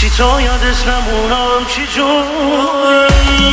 چی تو یادت نمونم چی جون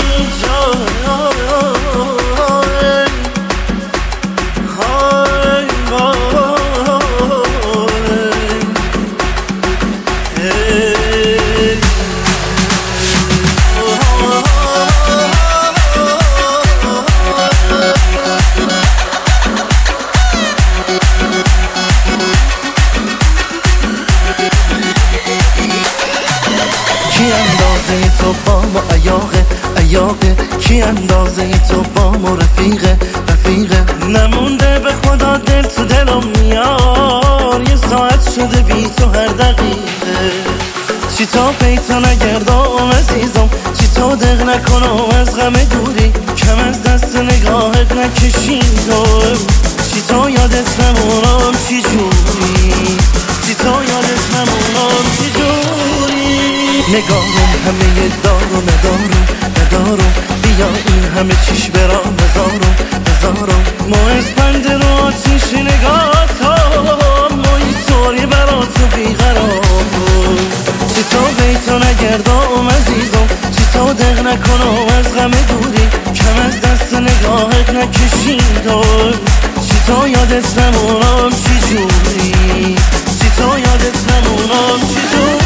کی اندازه تو بام و عیاقه کی اندازه تو بام و رفیقه نمونده به خدا دل تو دلم میار یه ساعت شده بی تو هر دقیقه چی تا پیتا نگردم عزیزم چی تا دق نکنم از غم دوری کم از دست نگاهت نکشیدم چی تا یادت نمونم چی جوری چی تا یادت نمونم چی جوری نگارم همه دارو ندارم بیا این همه چیش برام نزارم ما اسپند رو آتیش نگاتم ما اینطوری برا تو بیقرارم چی تا بیتا نگردم عزیزم چی تا دق نکنم از غم دوری کم از دست نگاهت نکشیدم چی تا یادت نمونم چی جوری چی تا یادت نمونم چی جوری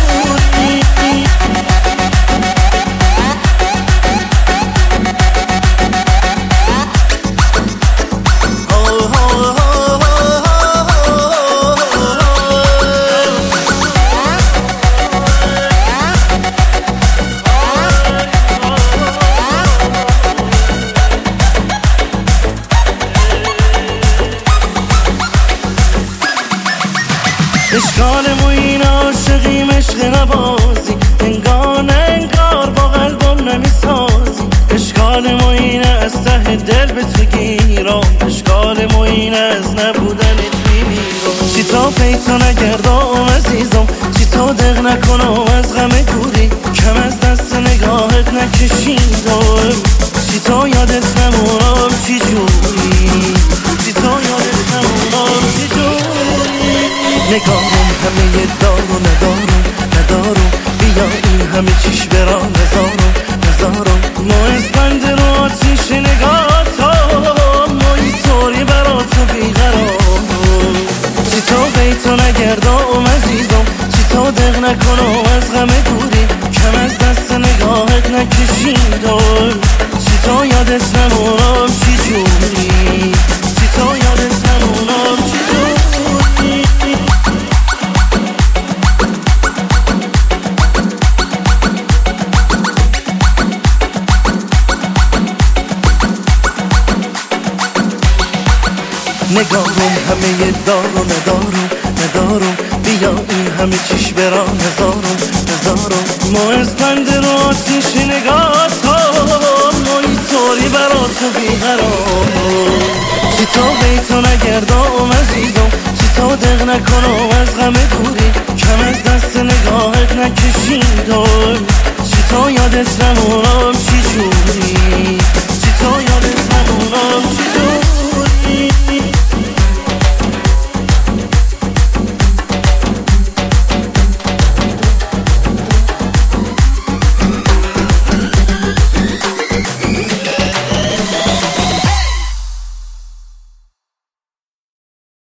اشکال این عاشقیم عشق نبازی انگار با قلبم نمیسازی اشکال این از ته دل به تو گیرم اشکال این از نبودنت میمیرم چی تا پیتا نگردم عزیزم چی تا دق نکنم از غم دوری کم از دست نگاهت نکشیدم چی تا یادت نمونم چی جوری چی تا یادت نمونم چی جوری نگارم همه دارو ندارم بیا این همه چیش برا نزارم ما اسپند رو آتیش نگاتم ما اینطوری برا تو بیقرارم چی تا بیتا نگردم عزیزم چی تا دق نکنم از غم دوری کم از دست نگاهت نکشیدم چی تا یادت نمونم چی جوری چی تا یادت نمونم چی جوری نگارم همه دارو ندارم بیا این همه چیش برا نزارم ما اسپند رو آتیش نگاتم ما اینطوری برا تو بیقرارم چی تا بیتا نگردم عزیزم چی تا دق نکنم از غم دوری کم از دست نگاهت نکشیدم چی تا یادت نمونم